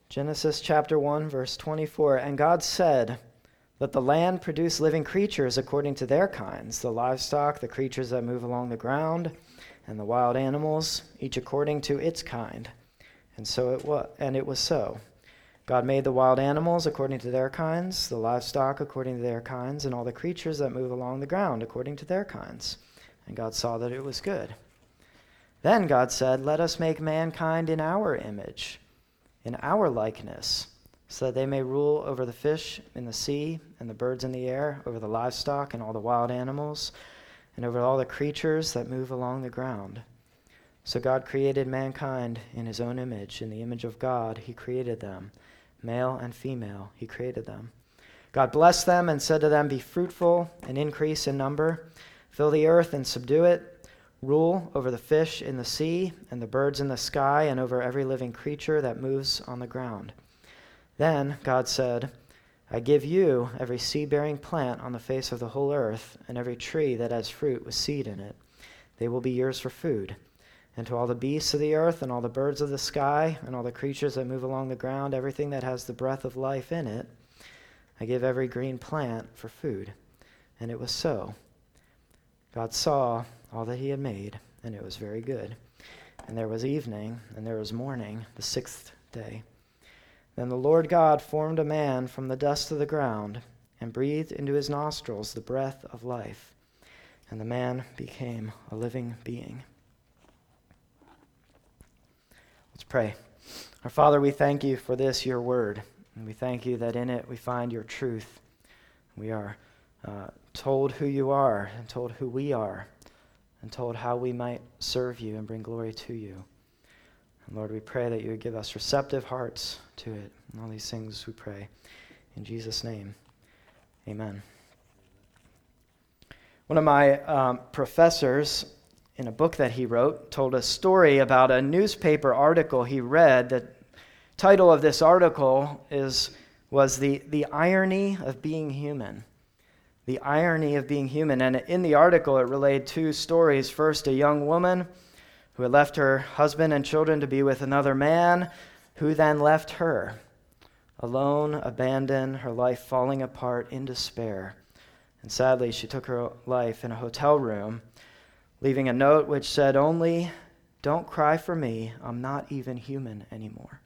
Genesis chapter 1, verse 24. And God said, "Let the land produce living creatures according to their kinds, the livestock, the creatures that move along the ground, and the wild animals, each according to its kind." And so it was so. God made the wild animals according to their kinds, the livestock according to their kinds, and all the creatures that move along the ground according to their kinds. And God saw that it was good. Then God said, "Let us make mankind in our image, in our likeness, so that they may rule over the fish in the sea and the birds in the air, over the livestock and all the wild animals, and over all the creatures that move along the ground." So God created mankind in his own image. In the image of God, he created them. Male and female, he created them. God blessed them and said to them, "Be fruitful and increase in number. Fill the earth and subdue it. Rule over the fish in the sea and the birds in the sky and over every living creature that moves on the ground." Then God said, "I give you every seed-bearing plant on the face of the whole earth and every tree that has fruit with seed in it. They will be yours for food. And to all the beasts of the earth and all the birds of the sky and all the creatures that move along the ground, everything that has the breath of life in it, I give every green plant for food." And it was so. God saw all that he had made, and it was very good. And there was evening, and there was morning, the sixth day. Then the Lord God formed a man from the dust of the ground and breathed into his nostrils the breath of life, and the man became a living being. Let's pray. Our Father, we thank you for this, your word, and we thank you that in it we find your truth. We are told who you are and told who we are, and told how we might serve you and bring glory to you. And Lord, we pray that you would give us receptive hearts to it. And all these things we pray in Jesus' name. Amen. One of my professors, in a book that he wrote, told a story about a newspaper article he read. The title of this article was the irony of being human. The irony of being human. And in the article, it relayed two stories. First, a young woman who had left her husband and children to be with another man, who then left her alone, abandoned, her life falling apart in despair. And sadly, she took her life in a hotel room, leaving a note which said only, "Don't cry for me, I'm not even human anymore."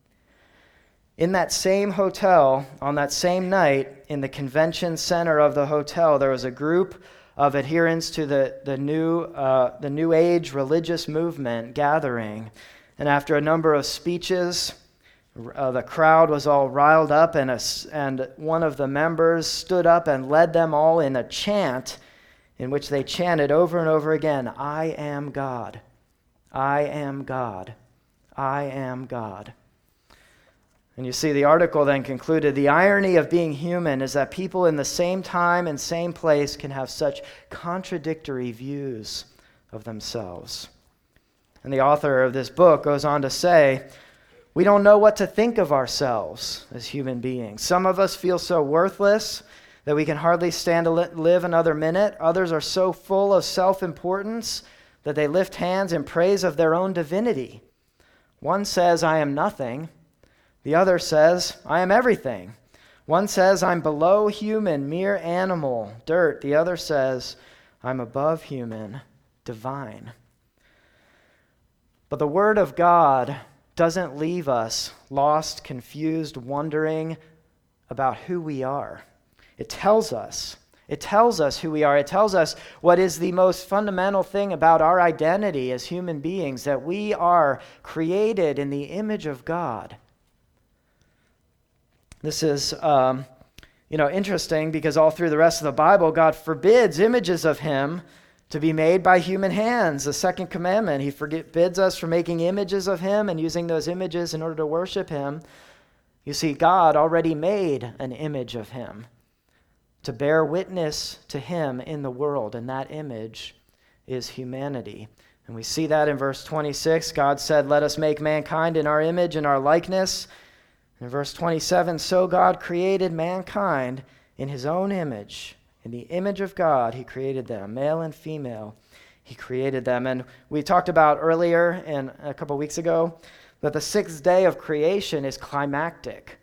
In that same hotel, on that same night, in the convention center of the hotel, there was a group of adherents to the New Age religious movement gathering. And after a number of speeches, the crowd was all riled up, and one of the members stood up and led them all in a chant in which they chanted over and over again, "I am God, I am God, I am God." And you see, the article then concluded, the irony of being human is that people in the same time and same place can have such contradictory views of themselves. And the author of this book goes on to say, we don't know what to think of ourselves as human beings. Some of us feel so worthless that we can hardly stand to live another minute. Others are so full of self-importance that they lift hands in praise of their own divinity. One says, "I am nothing." The other says, "I am everything." One says, "I'm below human, mere animal, dirt." The other says, "I'm above human, divine." But the Word of God doesn't leave us lost, confused, wondering about who we are. It tells us. It tells us who we are. It tells us what is the most fundamental thing about our identity as human beings, that we are created in the image of God. This is, interesting because all through the rest of the Bible, God forbids images of him to be made by human hands. The second commandment, he forbids us from making images of him and using those images in order to worship him. You see, God already made an image of him to bear witness to him in the world, and that image is humanity. And we see that in verse 26. God said, "Let us make mankind in our image and our likeness." In verse 27, so God created mankind in his own image. In the image of God, he created them, male and female. He created them. And we talked about earlier, and a couple weeks ago, that the sixth day of creation is climactic.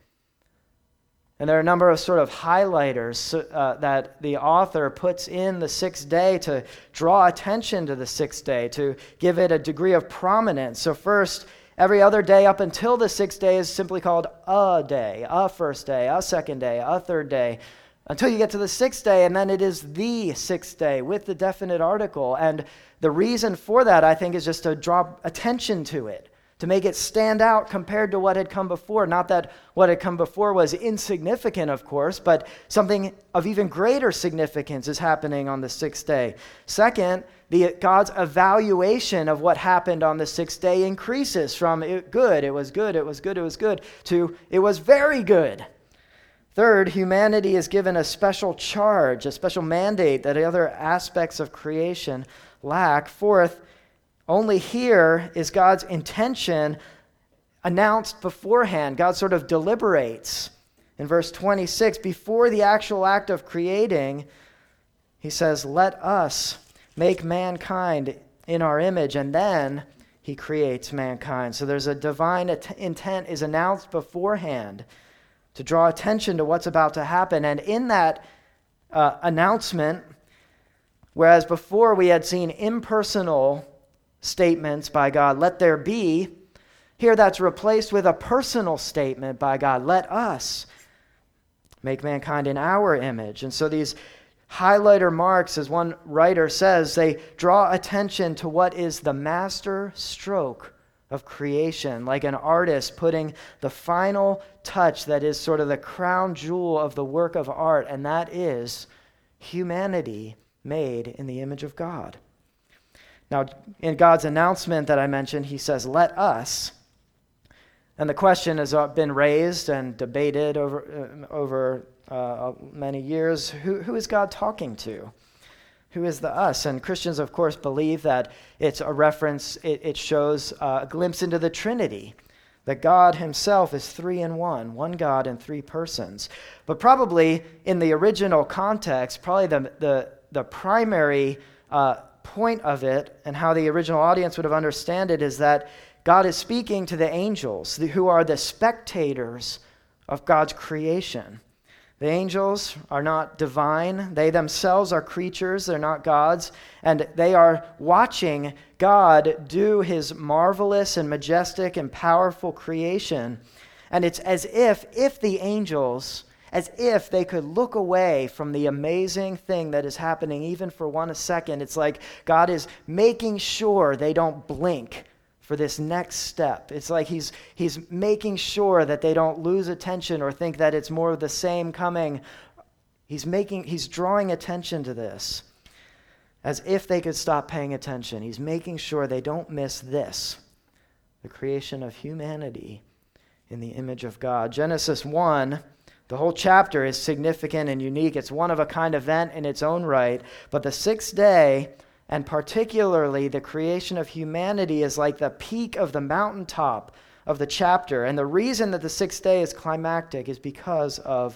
And there are a number of sort of highlighters that the author puts in the sixth day to draw attention to the sixth day, to give it a degree of prominence. So first, every other day up until the sixth day is simply called a day, a first day, a second day, a third day, until you get to the sixth day, and then it is the sixth day with the definite article. And the reason for that, I think, is just to draw attention to it, to make it stand out compared to what had come before. Not that what had come before was insignificant, of course, but something of even greater significance is happening on the sixth day. Second, God's evaluation of what happened on the sixth day increases from good, it was good, it was good, it was good, to it was very good. Third, humanity is given a special charge, a special mandate that other aspects of creation lack. Fourth, only here is God's intention announced beforehand. God sort of deliberates. In verse 26, before the actual act of creating, he says, "Let us make mankind in our image," and then he creates mankind. So there's a divine intent is announced beforehand to draw attention to what's about to happen. And in that announcement, whereas before we had seen impersonal statements by God, "Let there be," here that's replaced with a personal statement by God, "Let us make mankind in our image." And so these highlighter marks, as one writer says, they draw attention to what is the master stroke of creation, like an artist putting the final touch that is sort of the crown jewel of the work of art, and that is humanity made in the image of God. Now, in God's announcement that I mentioned, he says, "Let us." And the question has been raised and debated over many years. Who is God talking to? Who is the us? And Christians, of course, believe that it's a reference, it shows a glimpse into the Trinity, that God himself is three in one God in three persons. But probably in the original context, probably the primary point of it and how the original audience would have understood it is that God is speaking to the angels who are the spectators of God's creation. The angels are not divine. They themselves are creatures. They're not gods. And they are watching God do his marvelous and majestic and powerful creation. And it's as if the angels, as if they could look away from the amazing thing that is happening even for 1 second. It's like God is making sure they don't blink for this next step. It's like he's making sure that they don't lose attention or think that it's more of the same coming. He's drawing attention to this as if they could stop paying attention. He's making sure they don't miss this, the creation of humanity in the image of God. Genesis 1, the whole chapter is significant and unique. It's one of a kind event in its own right, but the sixth day, and particularly the creation of humanity, is like the peak of the mountaintop of the chapter. And the reason that the sixth day is climactic is because of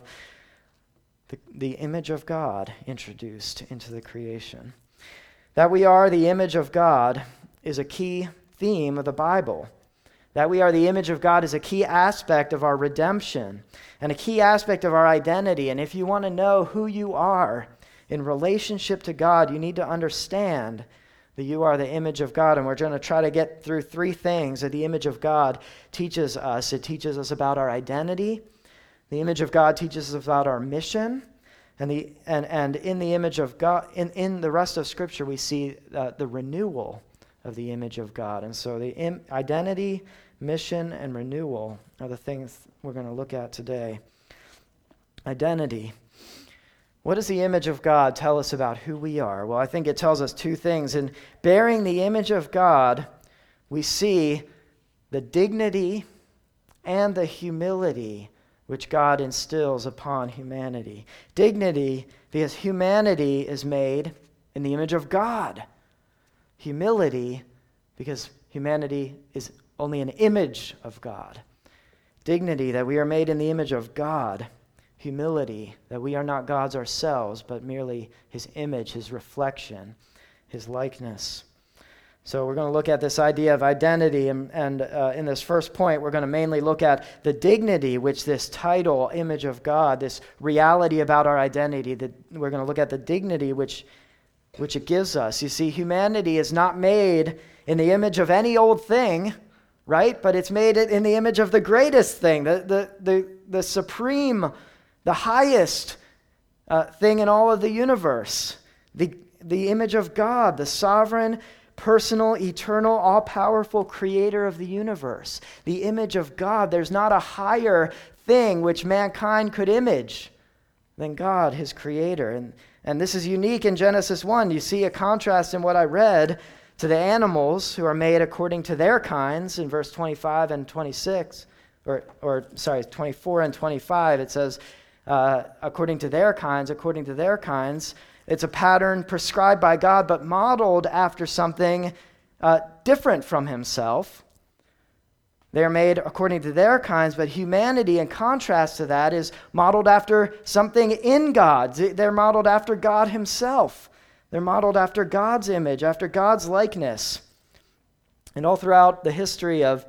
the image of God introduced into the creation. That we are the image of God is a key theme of the Bible. That we are the image of God is a key aspect of our redemption and a key aspect of our identity. And if you want to know who you are in relationship to God, you need to understand that you are the image of God. And we're going to try to get through three things that the image of God teaches us. It teaches us about our identity. The image of God teaches us about our mission. And in the image of God, in the rest of Scripture, we see the renewal of the image of God. And so the identity, mission, and renewal are the things we're going to look at today. Identity. What does the image of God tell us about who we are? Well, I think it tells us two things. In bearing the image of God, we see the dignity and the humility which God instills upon humanity. Dignity, because humanity is made in the image of God. Humility, because humanity is only an image of God. Dignity, that we are made in the image of God. Humility, that we are not gods ourselves, but merely his image, his reflection, his likeness. So we're going to look at this idea of identity, and in this first point, we're going to mainly look at the dignity which this title, image of God, this reality about our identity, that we're going to look at the dignity which it gives us. You see, humanity is not made in the image of any old thing, right? But it's made it in the image of the greatest thing, the supreme, the highest thing in all of the universe, the image of God, the sovereign, personal, eternal, all-powerful creator of the universe. The image of God. There's not a higher thing which mankind could image than God, his creator. And this is unique in Genesis 1. You see a contrast in what I read to the animals who are made according to their kinds in verse 25 and 26, or 24 and 25. It says, according to their kinds. It's a pattern prescribed by God, but modeled after something different from himself. They are made according to their kinds, but humanity, in contrast to that, is modeled after something in God. They're modeled after God himself. They're modeled after God's image, after God's likeness. And all throughout the history of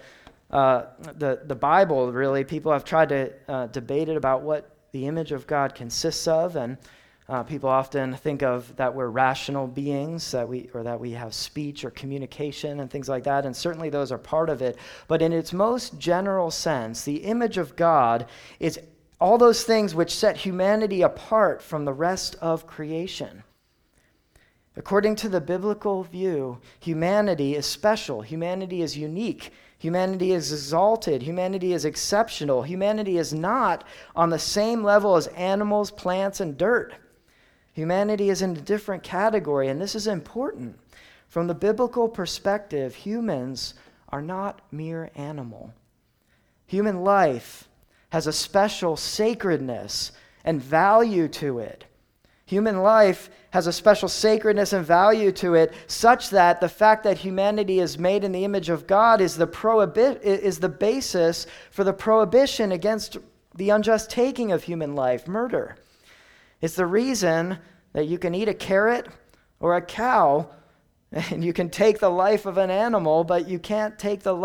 the Bible, really, people have tried to debate it about what the image of God consists of, and people often think of that we're rational beings, that we have speech or communication and things like that, and certainly those are part of it. But in its most general sense, the image of God is all those things which set humanity apart from the rest of creation. According to the biblical view, humanity is special. Humanity is unique. Humanity is exalted. Humanity is exceptional. Humanity is not on the same level as animals, plants, and dirt. Humanity is in a different category, and this is important. From the biblical perspective, humans are not mere animal. Human life has a special sacredness and value to it. Human life has a special sacredness and value to it, such that the fact that humanity is made in the image of God is the basis for the prohibition against the unjust taking of human life, murder. It's the reason that you can eat a carrot or a cow, and you can take the life of an animal, but you can't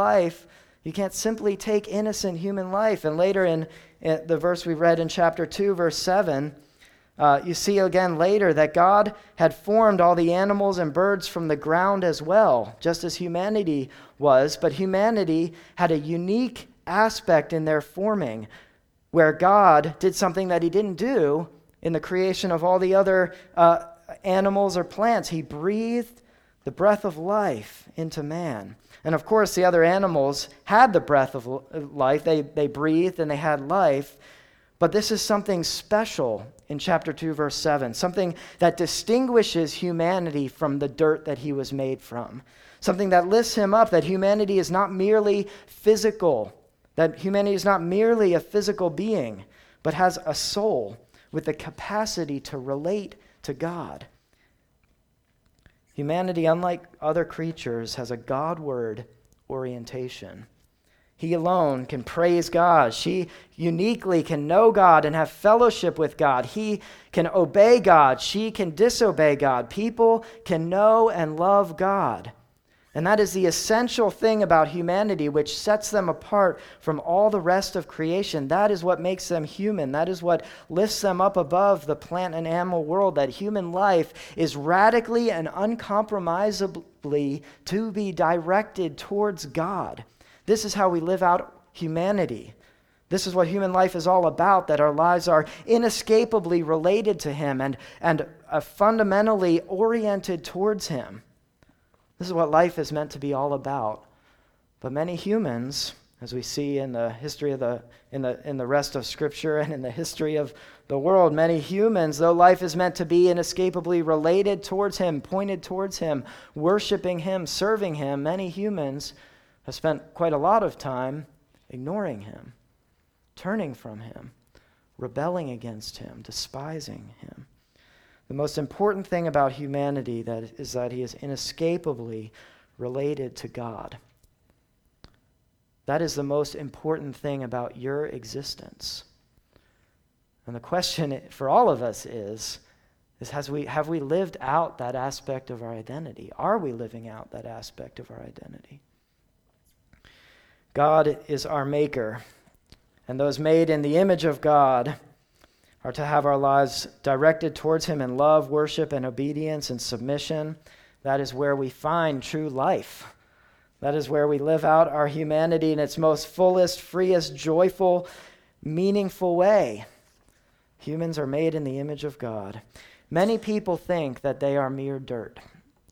simply take innocent human life. And later in the verse we read in chapter 2, verse 7, you see again later that God had formed all the animals and birds from the ground as well, just as humanity was, but humanity had a unique aspect in their forming, where God did something that he didn't do in the creation of all the other animals or plants. He breathed the breath of life into man. And of course, the other animals had the breath of life. They breathed and they had life. But this is something special in chapter 2, verse 7, something that distinguishes humanity from the dirt that he was made from, something that lifts him up, that humanity is not merely physical, that humanity is not merely a physical being, but has a soul with the capacity to relate to God. Humanity, unlike other creatures, has a Godward orientation. He alone can praise God. She uniquely can know God and have fellowship with God. He can obey God. She can disobey God. People can know and love God. And that is the essential thing about humanity, which sets them apart from all the rest of creation. That is what makes them human. That is what lifts them up above the plant and animal world, that human life is radically and uncompromisably to be directed towards God. This is how we live out humanity. This is what human life is all about, that our lives are inescapably related to him and fundamentally oriented towards him. This is what life is meant to be all about. But many humans, as we see in the history of in the rest of Scripture and in the history of the world, many humans, though life is meant to be inescapably related towards him, pointed towards him, worshiping him, serving him, many humans have spent quite a lot of time ignoring him, turning from him, rebelling against him, despising him. The most important thing about humanity is that he is inescapably related to God. That is the most important thing about your existence. And the question for all of us is is have we lived out that aspect of our identity? Are we living out that aspect of our identity? God is our maker, and those made in the image of God are to have our lives directed towards him in love, worship, and obedience and submission. That is where we find true life. That is where we live out our humanity in its most fullest, freest, joyful, meaningful way. Humans are made in the image of God. Many people think that they are mere dirt,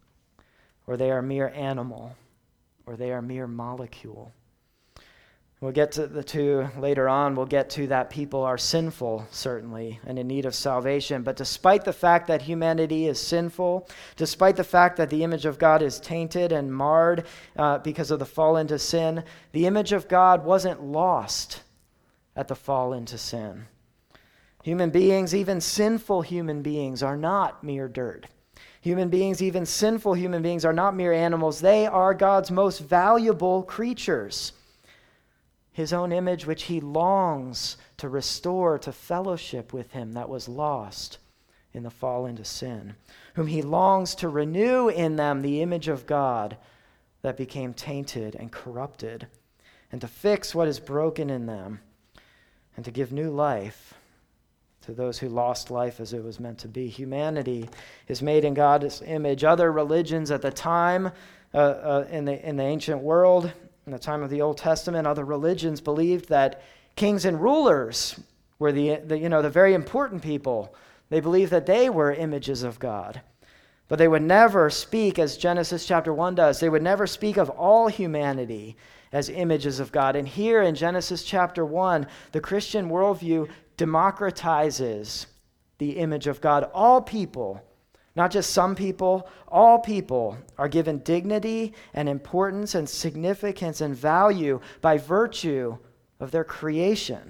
or they are mere animal, or they are mere molecule. We'll get to the two later on. We'll get to that people are sinful, certainly, and in need of salvation. But despite the fact that humanity is sinful, despite the fact that the image of God is tainted and marred because of the fall into sin, the image of God wasn't lost at the fall into sin. Human beings, even sinful human beings, are not mere dirt. Human beings, even sinful human beings, are not mere animals. They are God's most valuable creatures. His own image, which he longs to restore to fellowship with him that was lost in the fall into sin, whom he longs to renew in them the image of God that became tainted and corrupted, and to fix what is broken in them, and to give new life to those who lost life as it was meant to be. Humanity is made in God's image. Other religions at the time in the ancient world, in the time of the Old Testament, other religions believed that kings and rulers were the very important people. They believed that they were images of God. But they would never speak, as Genesis chapter 1 does, they would never speak of all humanity as images of God. And here in Genesis chapter 1, the Christian worldview democratizes the image of God. All people, not just some people, all people are given dignity and importance and significance and value by virtue of their creation.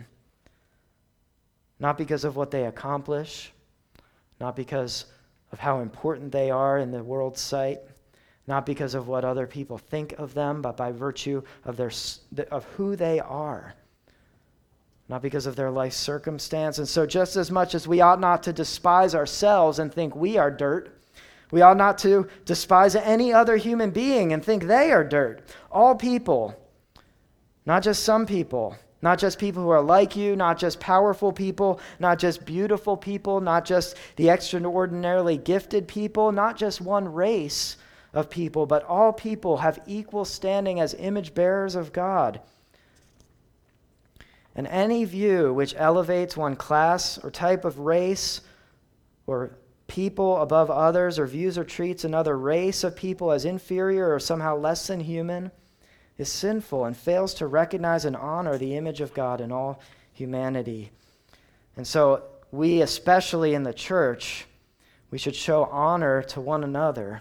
Not because of what they accomplish, not because of how important they are in the world's sight, not because of what other people think of them, but by virtue of who they are. Not because of their life circumstance. And so just as much as we ought not to despise ourselves and think we are dirt, we ought not to despise any other human being and think they are dirt. All people, not just some people, not just people who are like you, not just powerful people, not just beautiful people, not just the extraordinarily gifted people, not just one race of people, but all people have equal standing as image bearers of God. And any view which elevates one class or type of race or people above others, or views or treats another race of people as inferior or somehow less than human, is sinful and fails to recognize and honor the image of God in all humanity. And so we, especially in the church, we should show honor to one another,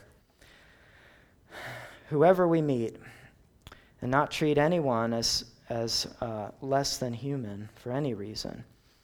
whoever we meet, and not treat anyone as less than human for any reason.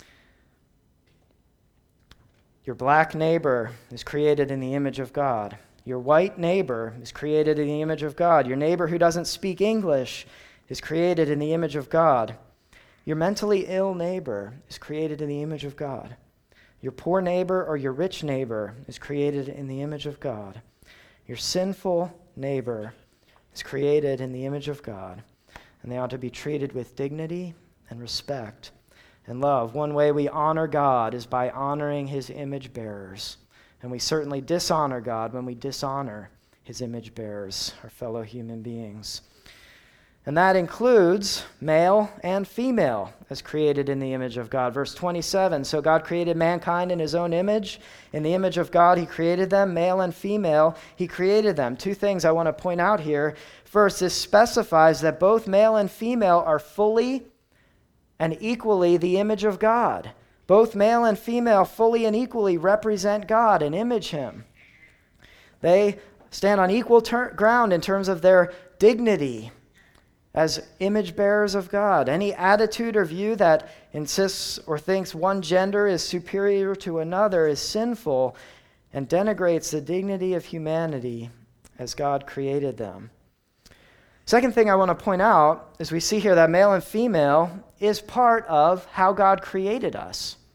Your black neighbor is created in the image of God. Your white neighbor is created in the image of God. Your neighbor who doesn't speak English is created in the image of God. Your mentally ill neighbor is created in the image of God. Your poor neighbor or your rich neighbor is created in the image of God. Your sinful neighbor is created in the image of God, and they ought to be treated with dignity and respect and love. One way we honor God is by honoring his image bearers. And we certainly dishonor God when we dishonor his image bearers, our fellow human beings. And that includes male and female as created in the image of God. Verse 27, so God created mankind in his own image. In the image of God, he created them, male and female, he created them. Two things I want to point out here. First, this specifies that both male and female are fully and equally the image of God. Both male and female fully and equally represent God and image him. They stand on equal ground in terms of their dignity as image bearers of God. Any attitude or view that insists or thinks one gender is superior to another is sinful and denigrates the dignity of humanity as God created them. Second thing I want to point out is we see here that male and female is part of how God created us.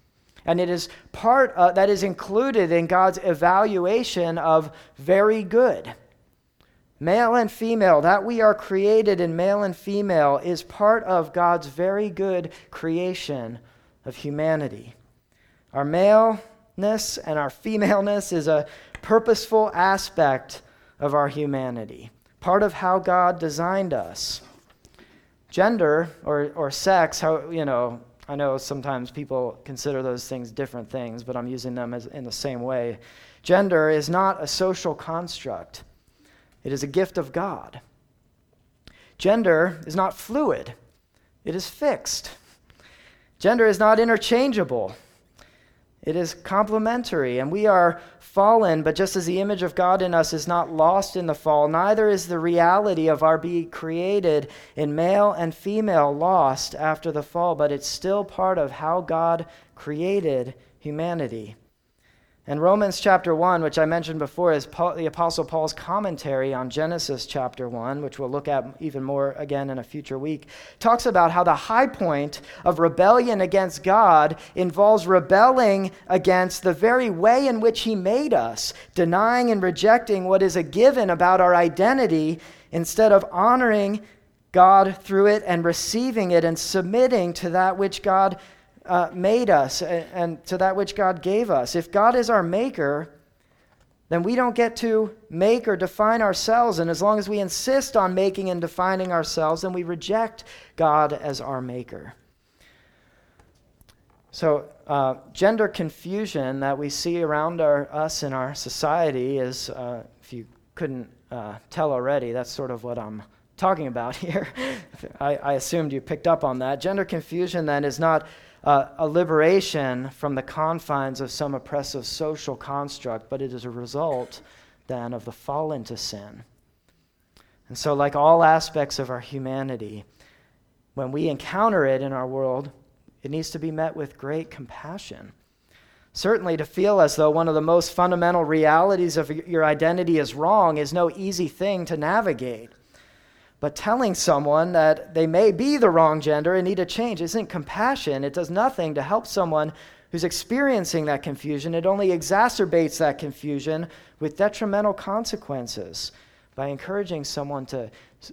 And it is part that is included in God's evaluation of very good. Male and female, that we are created in male and female, is part of God's very good creation of humanity. Our maleness and our femaleness is a purposeful aspect of our humanity, part of how God designed us. Gender or sex, I know sometimes people consider those things different things, but I'm using them in the same way. Gender is not a social construct. It is a gift of God. Gender is not fluid. It is fixed. Gender is not interchangeable. It is complementary, and we are fallen, but just as the image of God in us is not lost in the fall, neither is the reality of our being created in male and female lost after the fall, but it's still part of how God created humanity. And Romans chapter 1, which I mentioned before, is the Apostle Paul's commentary on Genesis chapter 1, which we'll look at even more again in a future week, talks about how the high point of rebellion against God involves rebelling against the very way in which he made us, denying and rejecting what is a given about our identity instead of honoring God through it and receiving it and submitting to that which God made us and to that which God gave us. If God is our maker, then we don't get to make or define ourselves. And as long as we insist on making and defining ourselves, then we reject God as our maker. So gender confusion that we see around us in our society is, if you couldn't tell already, that's sort of what I'm talking about here. I assumed you picked up on that. Gender confusion then is not a liberation from the confines of some oppressive social construct, but it is a result then of the fall into sin. And so like all aspects of our humanity, when we encounter it in our world, it needs to be met with great compassion. Certainly to feel as though one of the most fundamental realities of your identity is wrong is no easy thing to navigate. But telling someone that they may be the wrong gender and need a change isn't compassion. It does nothing to help someone who's experiencing that confusion. It only exacerbates that confusion with detrimental consequences by encouraging someone to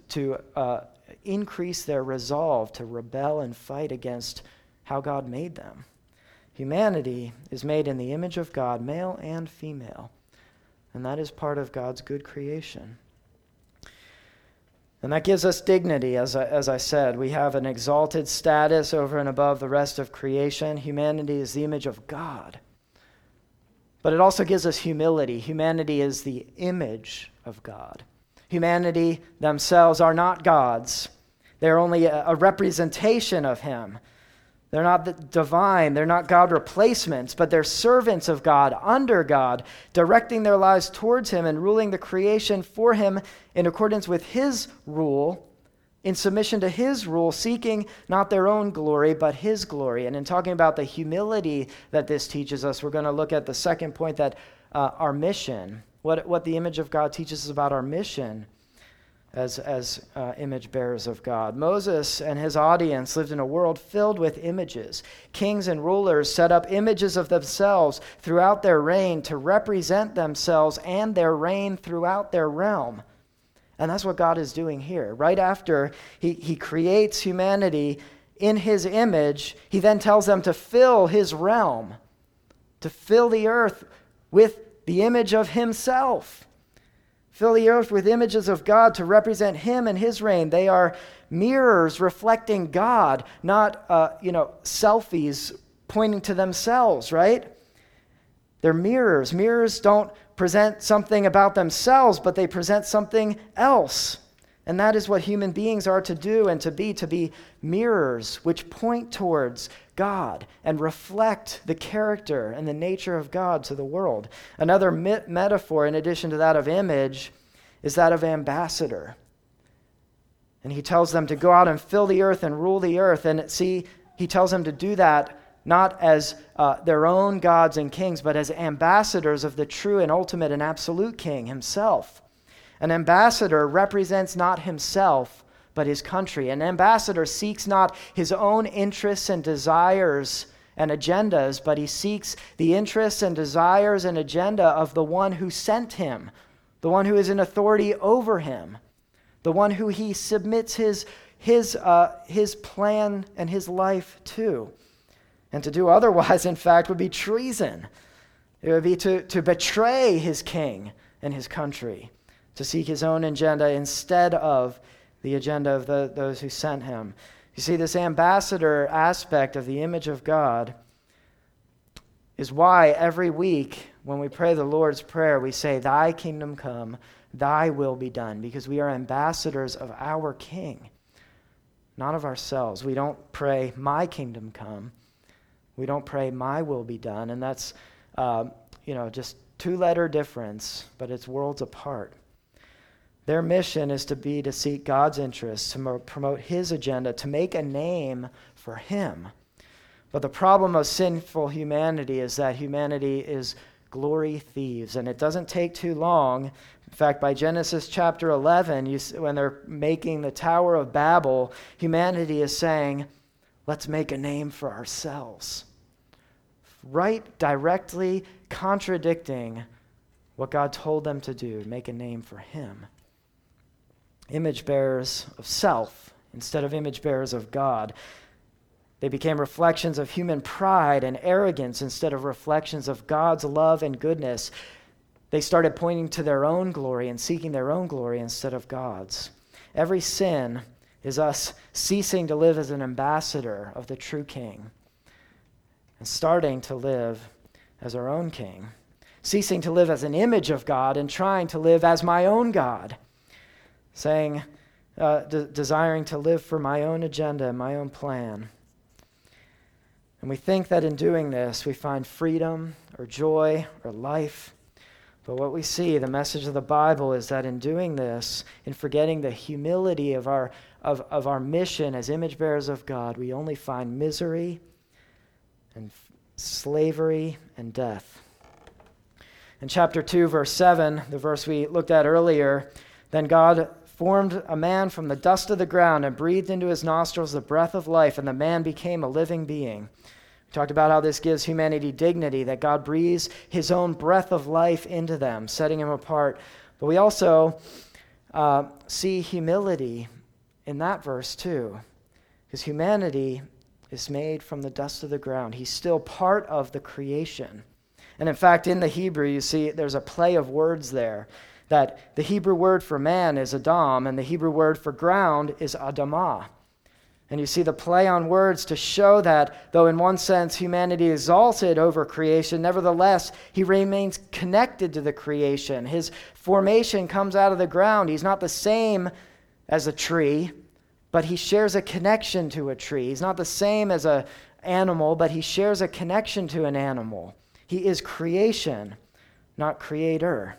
increase their resolve to rebel and fight against how God made them. Humanity is made in the image of God, male and female, and that is part of God's good creation. And that gives us dignity, as I said. We have an exalted status over and above the rest of creation. Humanity is the image of God. But it also gives us humility. Humanity is the image of God. Humanity themselves are not gods. They're only a representation of him. They're not divine. They're not God replacements, but they're servants of God, under God, directing their lives towards him and ruling the creation for him in accordance with his rule, in submission to his rule, seeking not their own glory, but his glory. And in talking about the humility that this teaches us, we're going to look at the second point, that our mission, what the image of God teaches us about our mission as image bearers of God. Moses and his audience lived in a world filled with images. Kings and rulers set up images of themselves throughout their reign to represent themselves and their reign throughout their realm. And that's what God is doing here. Right after he creates humanity in his image, he then tells them to fill his realm, to fill the earth with the image of himself. Fill the earth with images of God to represent him and his reign. They are mirrors reflecting God, not selfies pointing to themselves, right? They're mirrors. Mirrors don't present something about themselves, but they present something else. And that is what human beings are to do and to be mirrors which point towards God and reflect the character and the nature of God to the world. Another metaphor, in addition to that of image, is that of ambassador. And he tells them to go out and fill the earth and rule the earth. And see, he tells them to do that not as their own gods and kings, but as ambassadors of the true and ultimate and absolute king himself. An ambassador represents not himself, but his country. An ambassador seeks not his own interests and desires and agendas, but he seeks the interests and desires and agenda of the one who sent him, the one who is in authority over him, the one who he submits his plan and his life to. And to do otherwise, in fact, would be treason. It would be to betray his king and his country, to seek his own agenda instead of the agenda of those who sent him. You see, this ambassador aspect of the image of God is why every week when we pray the Lord's Prayer, we say, "Thy kingdom come, thy will be done," because we are ambassadors of our King, not of ourselves. We don't pray, "My kingdom come." We don't pray, "My will be done," and that's just two-letter difference, but it's worlds apart. Their mission is to seek God's interests, to promote his agenda, to make a name for him. But the problem of sinful humanity is that humanity is glory thieves, and it doesn't take too long. In fact, by Genesis chapter 11, when they're making the Tower of Babel, humanity is saying, "Let's make a name for ourselves." Right, directly contradicting what God told them to do, make a name for him. Image bearers of self instead of image bearers of God. They became reflections of human pride and arrogance instead of reflections of God's love and goodness. They started pointing to their own glory and seeking their own glory instead of God's. Every sin is us ceasing to live as an ambassador of the true King and starting to live as our own King, ceasing to live as an image of God and trying to live as my own God, desiring to live for my own agenda and my own plan. And we think that in doing this, we find freedom or joy or life. But what we see, the message of the Bible, is that in doing this, in forgetting the humility of our mission as image bearers of God, we only find misery and slavery and death. In chapter 2, verse 7, the verse we looked at earlier, "Then God formed a man from the dust of the ground and breathed into his nostrils the breath of life, and the man became a living being." We talked about how this gives humanity dignity, that God breathes his own breath of life into them, setting him apart. But we also see humility in that verse too, because humanity is made from the dust of the ground. He's still part of the creation. And in fact, in the Hebrew, you see there's a play of words there, that the Hebrew word for man is Adam, and the Hebrew word for ground is Adamah. And you see the play on words to show that, though in one sense humanity is exalted over creation, nevertheless, he remains connected to the creation. His formation comes out of the ground. He's not the same as a tree, but he shares a connection to a tree. He's not the same as an animal, but he shares a connection to an animal. He is creation, not creator.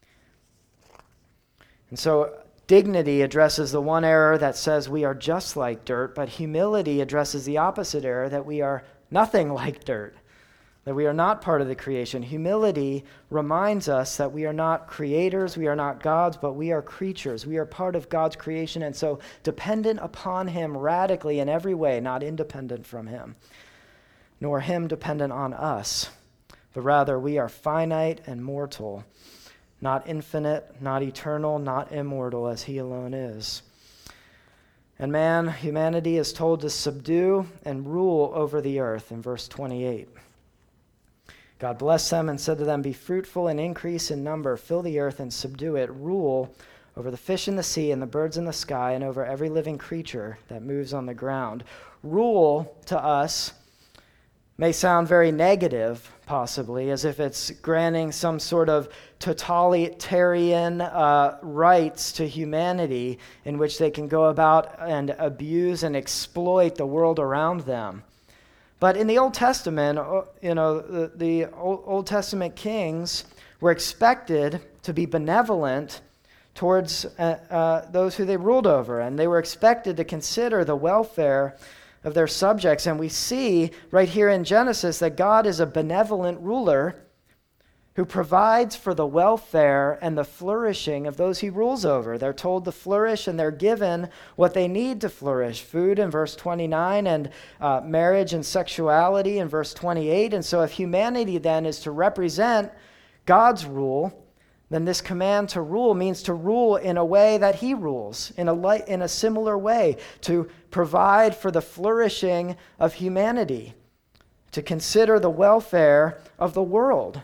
And so dignity addresses the one error that says we are just like dirt, but humility addresses the opposite error, that we are nothing like dirt, that we are not part of the creation. Humility reminds us that we are not creators, we are not gods, but we are creatures. We are part of God's creation, and so dependent upon him radically in every way, not independent from him, nor him dependent on us, but rather we are finite and mortal, not infinite, not eternal, not immortal, as he alone is. And humanity is told to subdue and rule over the earth in verse 28. God blessed them and said to them, "Be fruitful and increase in number, fill the earth and subdue it, rule over the fish in the sea and the birds in the sky and over every living creature that moves on the ground." Rule to us may sound very negative, possibly, as if it's granting some sort of totalitarian rights to humanity in which they can go about and abuse and exploit the world around them. But in the Old Testament, the Old Testament kings were expected to be benevolent towards those who they ruled over, and they were expected to consider the welfare of their subjects. And we see right here in Genesis that God is a benevolent ruler who provides for the welfare and the flourishing of those he rules over. They're told to flourish, and they're given what they need to flourish: food in verse 29, and marriage and sexuality in verse 28. And so if humanity then is to represent God's rule, then this command to rule means to rule in a way that he rules, in a similar way, to provide for the flourishing of humanity, to consider the welfare of the world.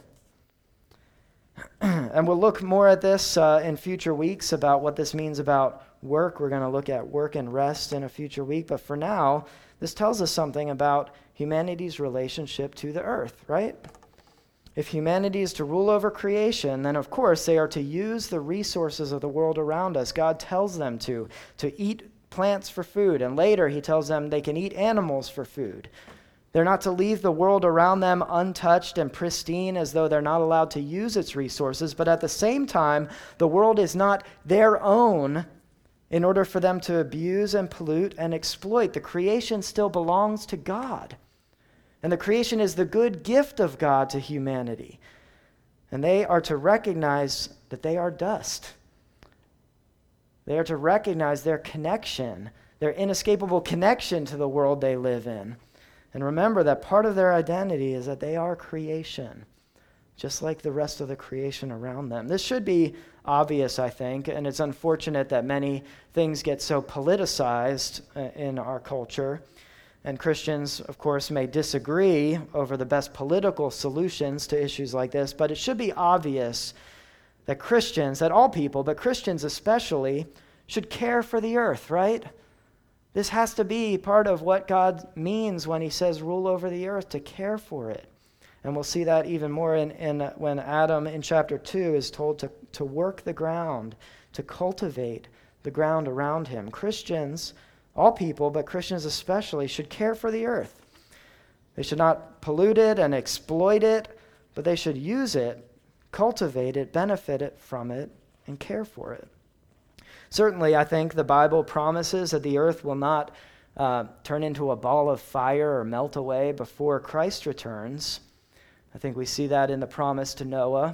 And we'll look more at this in future weeks about what this means about work. We're going to look at work and rest in a future week. But for now, this tells us something about humanity's relationship to the earth, right? If humanity is to rule over creation, then of course they are to use the resources of the world around us. God tells them to eat plants for food. And later he tells them they can eat animals for food. They're not to leave the world around them untouched and pristine as though they're not allowed to use its resources, but at the same time, the world is not their own in order for them to abuse and pollute and exploit. The creation still belongs to God. And the creation is the good gift of God to humanity. And they are to recognize that they are dust. They are to recognize their connection, their inescapable connection to the world they live in. And remember that part of their identity is that they are creation, just like the rest of the creation around them. This should be obvious, I think, and it's unfortunate that many things get so politicized in our culture. And Christians, of course, may disagree over the best political solutions to issues like this, but it should be obvious that Christians, that all people, but Christians especially, should care for the earth, right? This has to be part of what God means when he says rule over the earth, to care for it. And we'll see that even more in when Adam in chapter 2 is told to work the ground, to cultivate the ground around him. Christians, all people, but Christians especially, should care for the earth. They should not pollute it and exploit it, but they should use it, cultivate it, benefit it from it, and care for it. Certainly, I think the Bible promises that the earth will not turn into a ball of fire or melt away before Christ returns. I think we see that in the promise to Noah,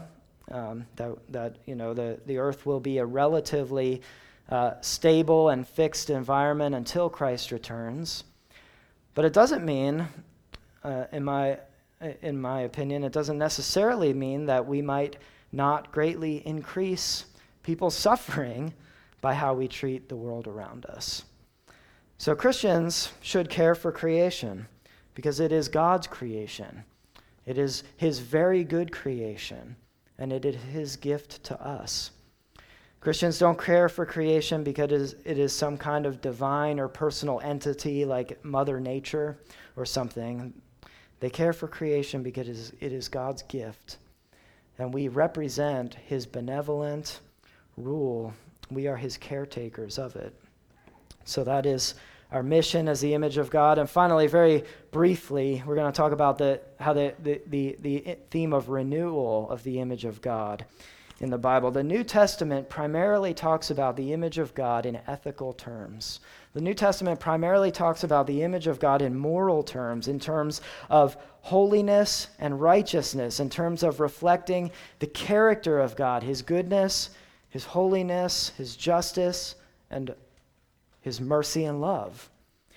that the earth will be a relatively stable and fixed environment until Christ returns. But it doesn't mean, in my opinion, it doesn't necessarily mean that we might not greatly increase people's suffering by how we treat the world around us. So Christians should care for creation because it is God's creation. It is his very good creation, and it is his gift to us. Christians don't care for creation because it is some kind of divine or personal entity like Mother Nature or something. They care for creation because it is God's gift, and we represent his benevolent rule. We are his caretakers of it. So that is our mission as the image of God. And finally, very briefly, we're going to talk about how the theme of renewal of the image of God in the Bible. The New Testament primarily talks about the image of God in ethical terms. The New Testament primarily talks about the image of God in moral terms, in terms of holiness and righteousness, in terms of reflecting the character of God, his goodness, his holiness, his justice, and his mercy and love.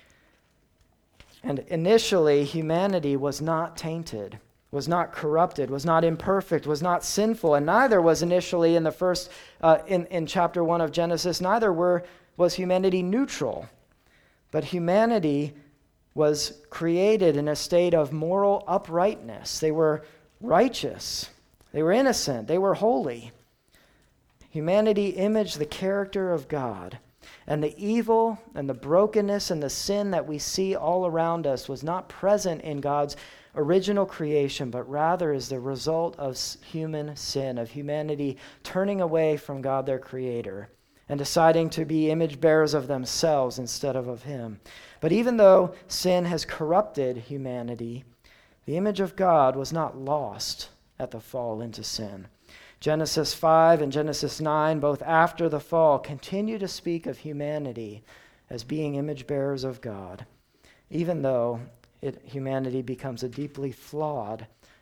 And initially, humanity was not tainted, was not corrupted, was not imperfect, was not sinful, and neither was initially in the first, in chapter 1 of Genesis, neither was humanity neutral. But humanity was created in a state of moral uprightness. They were righteous. They were innocent. They were holy. Humanity imaged the character of God, and the evil and the brokenness and the sin that we see all around us was not present in God's original creation, but rather is the result of human sin, of humanity turning away from God, their creator, and deciding to be image bearers of themselves instead of him. But even though sin has corrupted humanity, the image of God was not lost at the fall into sin. Genesis 5 and Genesis 9, both after the fall, continue to speak of humanity as being image bearers of God, even though humanity becomes a deeply flawed,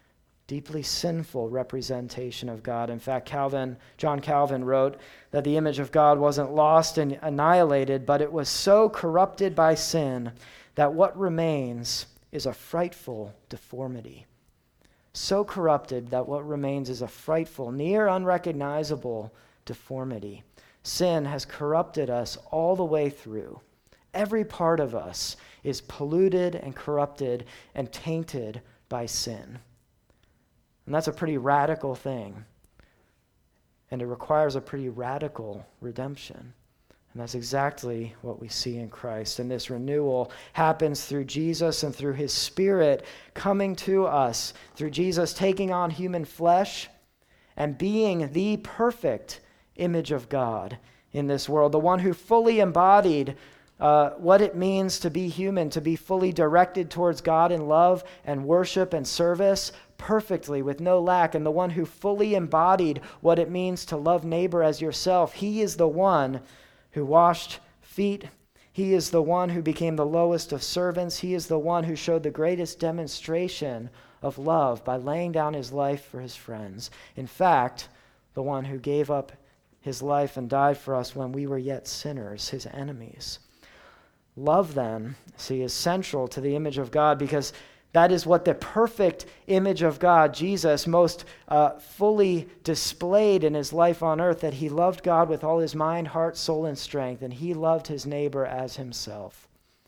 deeply sinful representation of God. In fact, John Calvin wrote that the image of God wasn't lost and annihilated, but it was so corrupted by sin that what remains is a frightful deformity. So corrupted that what remains is a frightful, near unrecognizable deformity. Sin has corrupted us all the way through. Every part of us is polluted and corrupted and tainted by sin. And that's a pretty radical thing. And it requires a pretty radical redemption. And that's exactly what we see in Christ. And this renewal happens through Jesus and through his Spirit coming to us, through Jesus taking on human flesh and being the perfect image of God in this world, the one who fully embodied what it means to be human, to be fully directed towards God in love and worship and service perfectly with no lack, and the one who fully embodied what it means to love neighbor as yourself. He is the one who washed feet. He is the one who became the lowest of servants. He is the one who showed the greatest demonstration of love by laying down his life for his friends. In fact, the one who gave up his life and died for us when we were yet sinners, his enemies. Love, then, is central to the image of God, because that is what the perfect image of God, Jesus, most fully displayed in his life on earth, that he loved God with all his mind, heart, soul, and strength, and he loved his neighbor as himself.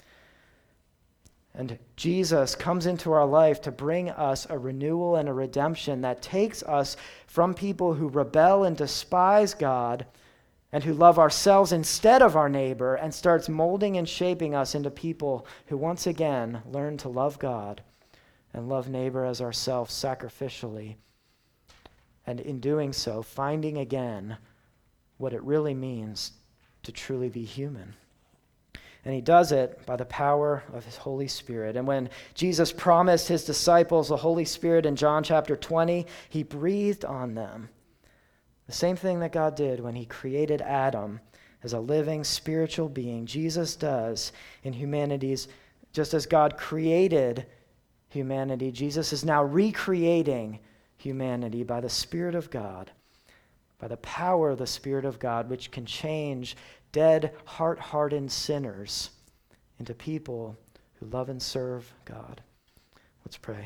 And Jesus comes into our life to bring us a renewal and a redemption that takes us from people who rebel and despise God and who love ourselves instead of our neighbor, and starts molding and shaping us into people who once again learn to love God and love neighbor as ourselves sacrificially. And in doing so, finding again what it really means to truly be human. And he does it by the power of his Holy Spirit. And when Jesus promised his disciples the Holy Spirit in John chapter 20, he breathed on them. The same thing that God did when he created Adam as a living spiritual being, Jesus does in humanity's, just as God created humanity, Jesus is now recreating humanity by the Spirit of God, by the power of the Spirit of God, which can change dead, heart-hardened sinners into people who love and serve God. Let's pray.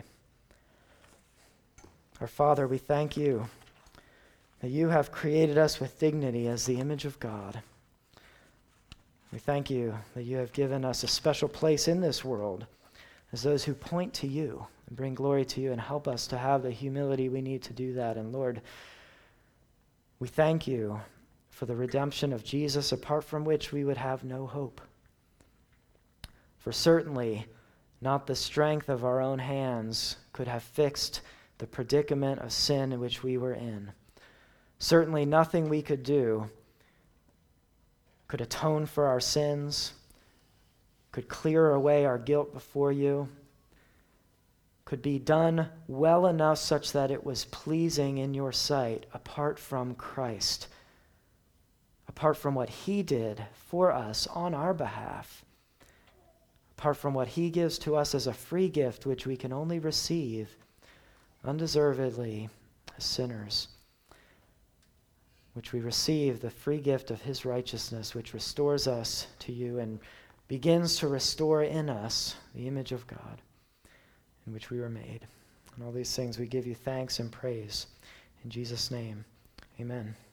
Our Father, we thank you that you have created us with dignity as the image of God. We thank you that you have given us a special place in this world as those who point to you and bring glory to you and help us to have the humility we need to do that. And Lord, we thank you for the redemption of Jesus, apart from which we would have no hope. For certainly not the strength of our own hands could have fixed the predicament of sin in which we were in. Certainly nothing we could do could atone for our sins, could clear away our guilt before you, could be done well enough such that it was pleasing in your sight apart from Christ, apart from what he did for us on our behalf, apart from what he gives to us as a free gift which we can only receive undeservedly as sinners, which we receive the free gift of his righteousness, which restores us to you and begins to restore in us the image of God in which we were made. And all these things we give you thanks and praise. In Jesus' name, amen.